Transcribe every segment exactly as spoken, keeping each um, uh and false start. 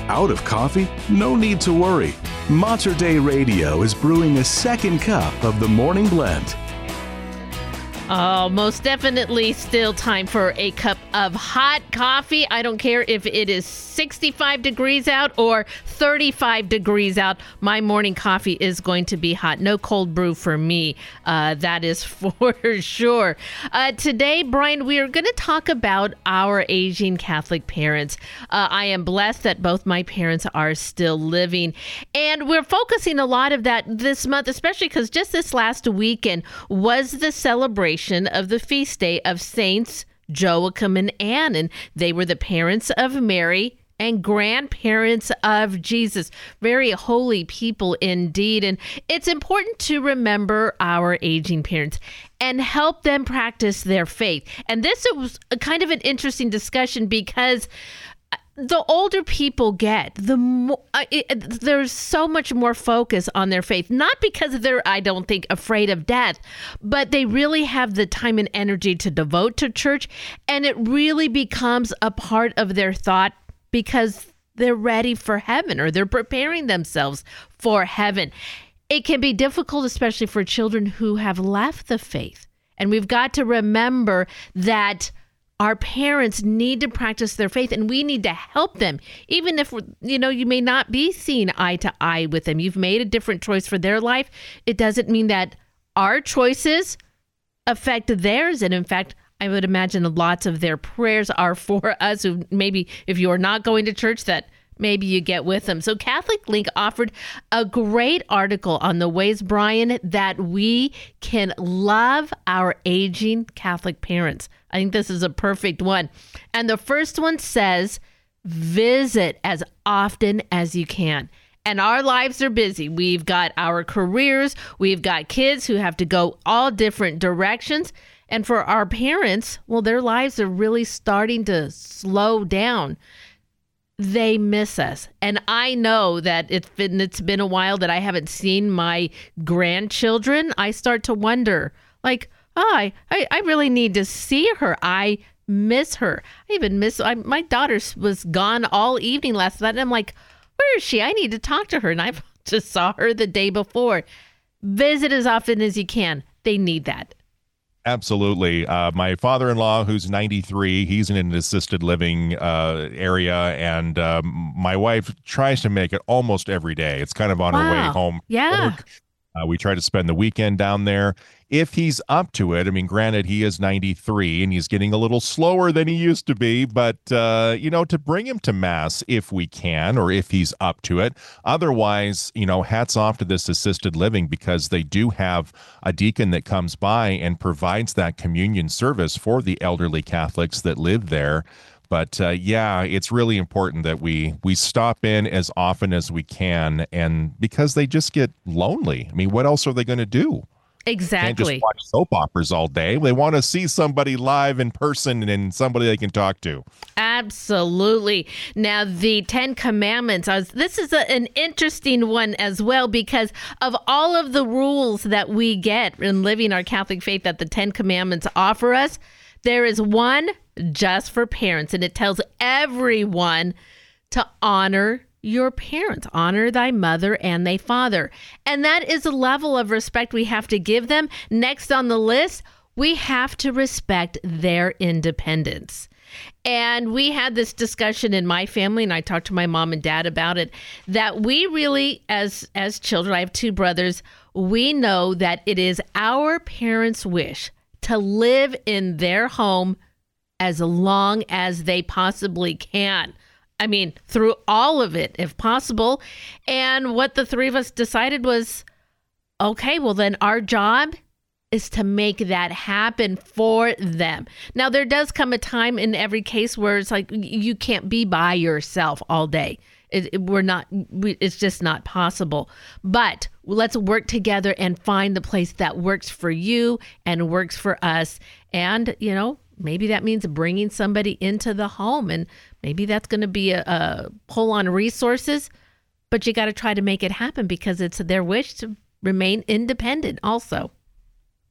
Out of coffee? No need to worry. Mater Dei Radio is brewing a second cup of the morning blend. Oh, most definitely still time for a cup of hot coffee. I don't care if it is sixty-five degrees out or thirty-five degrees out. My morning coffee is going to be hot. No cold brew for me. Uh, that is for sure. Uh, today, Brian, we are going to talk about our aging Catholic parents. Uh, I am blessed that both my parents are still living. And we're focusing a lot of that this month, especially because just this last weekend was the celebration of the feast day of Saints Joachim and Anne, and they were the parents of Mary and grandparents of Jesus. Very holy people indeed. And it's important to remember our aging parents and help them practice their faith. And this was a kind of an interesting discussion because the older people get, the more uh, it, there's so much more focus on their faith, not because they're, I don't think, afraid of death, but they really have the time and energy to devote to church. And it really becomes a part of their thought because they're ready for heaven or they're preparing themselves for heaven. It can be difficult, especially for children who have left the faith. And we've got to remember that our parents need to practice their faith, and we need to help them. Even if, you know, you may not be seeing eye to eye with them. You've made a different choice for their life. It doesn't mean that our choices affect theirs. And in fact, I would imagine lots of their prayers are for us who maybe if you're not going to church, that maybe you get with them. So Catholic Link offered a great article on the ways, Brian, that we can love our aging Catholic parents. I think this is a perfect one. And the first one says, visit as often as you can. And our lives are busy. We've got our careers. We've got kids who have to go all different directions. And for our parents, well, their lives are really starting to slow down. They miss us. And I know that it's been, it's been a while that I haven't seen my grandchildren. I start to wonder, like, oh, I, I, I really need to see her. I miss her. I even miss, I, my daughter was gone all evening last night. And I'm like, where is she? I need to talk to her. And I just saw her the day before. Visit as often as you can. They need that. Absolutely. Uh, my father-in-law, who's ninety-three, he's in an assisted living uh, area, and um, my wife tries to make it almost every day. It's kind of on Wow. her way home. Yeah. Uh, we try to spend the weekend down there. If he's up to it, I mean, granted, he is ninety-three and he's getting a little slower than he used to be, but, uh, you know, to bring him to Mass if we can, or if he's up to it. Otherwise, you know, hats off to this assisted living because they do have a deacon that comes by and provides that communion service for the elderly Catholics that live there. But uh, yeah, it's really important that we we stop in as often as we can, and because they just get lonely. I mean, what else are they going to do? Exactly. Can't just watch soap operas all day. They want to see somebody live in person and somebody they can talk to. Absolutely. Now, the Ten Commandments, I was, this is a, an interesting one as well because of all of the rules that we get in living our Catholic faith that the Ten Commandments offer us. There is one just for parents, and it tells everyone to honor your parents, honor thy mother and thy father. And that is a level of respect we have to give them. Next on the list, we have to respect their independence. And we had this discussion in my family, and I talked to my mom and dad about it, that we really, as as children, I have two brothers, we know that it is our parents' wish to live in their home as long as they possibly can. I mean, through all of it, if possible. And what the three of us decided was, okay, well, then our job is to make that happen for them. Now, there does come a time in every case where it's like you can't be by yourself all day. It, it, we're not, we, it's just not possible. But let's work together and find the place that works for you and works for us. And, you know, maybe that means bringing somebody into the home, and maybe that's going to be a, a pull on resources, but you got to try to make it happen because it's their wish to remain independent also.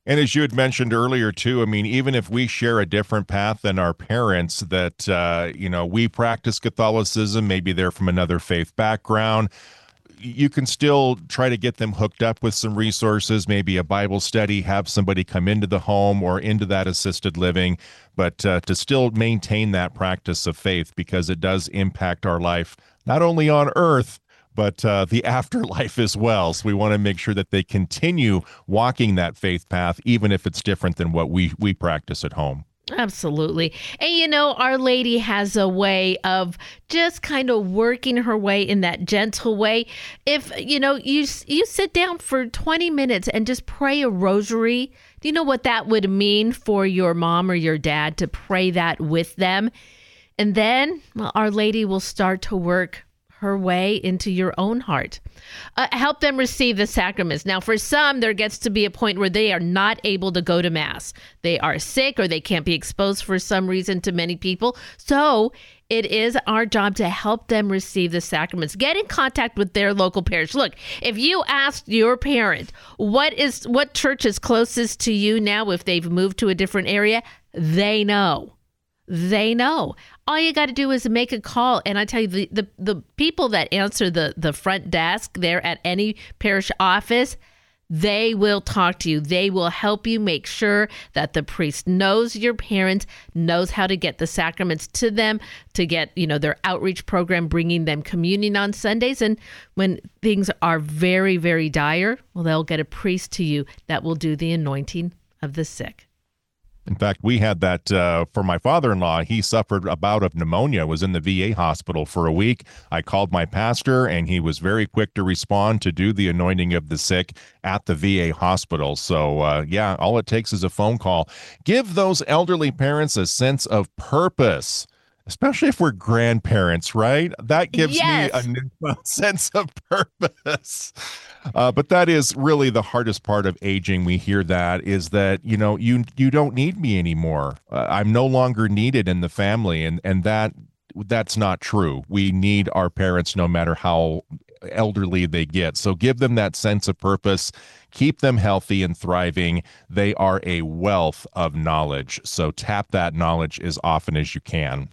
And as you had mentioned earlier, too, I mean, even if we share a different path than our parents, that, uh, you know, we practice Catholicism, maybe they're from another faith background, you can still try to get them hooked up with some resources, maybe a Bible study, have somebody come into the home or into that assisted living, but uh, to still maintain that practice of faith, because it does impact our life, not only on earth, but uh, the afterlife as well. So we want to make sure that they continue walking that faith path, even if it's different than what we, we practice at home. Absolutely. And, you know, Our Lady has a way of just kind of working her way in that gentle way. If, you know, you you sit down for twenty minutes and just pray a rosary, do you know what that would mean for your mom or your dad to pray that with them? And then, well, Our Lady will start to work her way into your own heart. Uh, help them receive the sacraments. Now, for some, there gets to be a point where they are not able to go to Mass. They are sick or they can't be exposed for some reason to many people. So it is our job to help them receive the sacraments. Get in contact with their local parish. Look, if you asked your parent what is what church is closest to you now, if they've moved to a different area, they know. They know. All you got to do is make a call. And I tell you, the, the, the people that answer the, the front desk there at any parish office, they will talk to you. They will help you make sure that the priest knows your parents, knows how to get the sacraments to them, to get, you know, their outreach program, bringing them communion on Sundays. And when things are very, very dire, well, they'll get a priest to you that will do the anointing of the sick. In fact, we had that uh, for my father-in-law. He suffered a bout of pneumonia, was in the V A hospital for a week. I called my pastor, and he was very quick to respond to do the anointing of the sick at the V A hospital. So, uh, yeah, all it takes is a phone call. Give those elderly parents a sense of purpose, especially if we're grandparents, right? That gives Yes. me a new sense of purpose. Uh, but that is really the hardest part of aging. We hear that is that, you know, you you don't need me anymore. Uh, I'm no longer needed in the family. And, and that that's not true. We need our parents no matter how elderly they get. So give them that sense of purpose. Keep them healthy and thriving. They are a wealth of knowledge. So tap that knowledge as often as you can.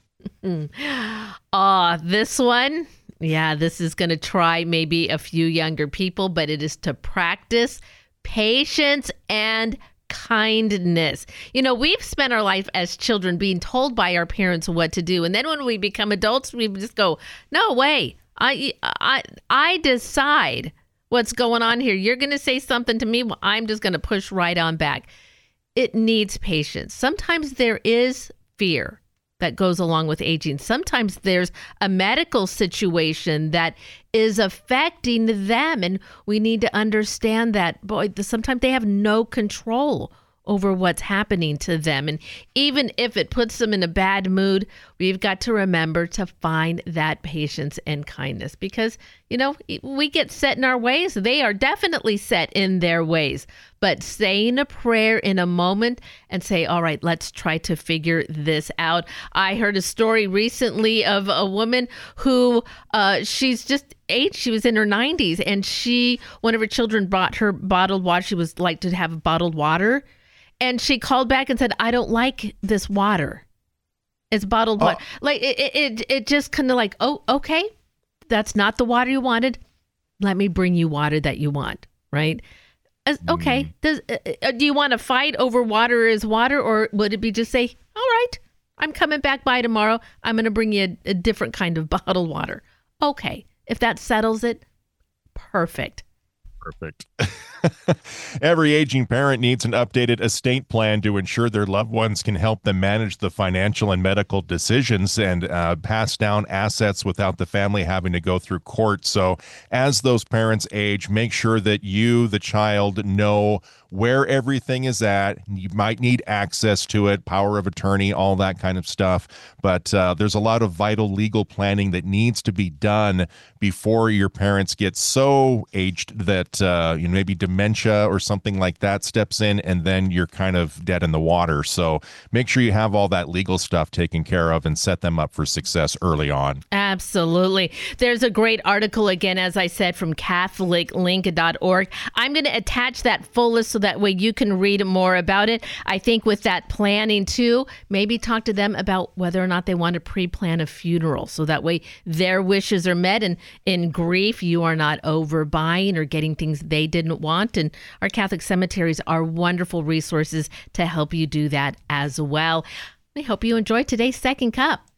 Ah, this one, yeah, this is going to try maybe a few younger people, but it is to practice patience and kindness. You know, we've spent our life as children being told by our parents what to do. And then when we become adults, we just go, no way, I, I, I decide what's going on here. You're going to say something to me. Well, I'm just going to push right on back. It needs patience. Sometimes there is fear that goes along with aging. Sometimes there's a medical situation that is affecting them, and we need to understand that, boy, sometimes they have no control over what's happening to them. And even if it puts them in a bad mood, we've got to remember to find that patience and kindness, because, you know, we get set in our ways. They are definitely set in their ways. But saying a prayer in a moment and say, all right, let's try to figure this out. I heard a story recently of a woman who uh, she's just aged. She was in her nineties, and she, one of her children brought her bottled water. She was like to have bottled water. And she called back and said, I don't like this water. It's bottled water. Oh. Like it, it, it just kind of like, oh, okay, that's not the water you wanted. Let me bring you water that you want, right? As, okay. Mm. Does uh, do you want to fight over water is water, or would it be just say, all right, I'm coming back by tomorrow. I'm going to bring you a, a different kind of bottled water. Okay. If that settles it, perfect. Perfect. Every aging parent needs an updated estate plan to ensure their loved ones can help them manage the financial and medical decisions and uh, pass down assets without the family having to go through court. So as those parents age, make sure that you, the child, know where everything is at. You might need access to it, power of attorney, all that kind of stuff. But uh, there's a lot of vital legal planning that needs to be done before your parents get so aged that uh, you know, maybe dementia or something like that steps in, and then you're kind of dead in the water. So make sure you have all that legal stuff taken care of and set them up for success early on. Absolutely. There's a great article, again, as I said, from Catholic Link dot org. I'm going to attach that full list so that way you can read more about it. I think with that planning too, maybe talk to them about whether or not they want to pre-plan a funeral. So that way their wishes are met, and in grief, you are not overbuying or getting things they didn't want. And our Catholic cemeteries are wonderful resources to help you do that as well. I hope you enjoyed today's Second Cup.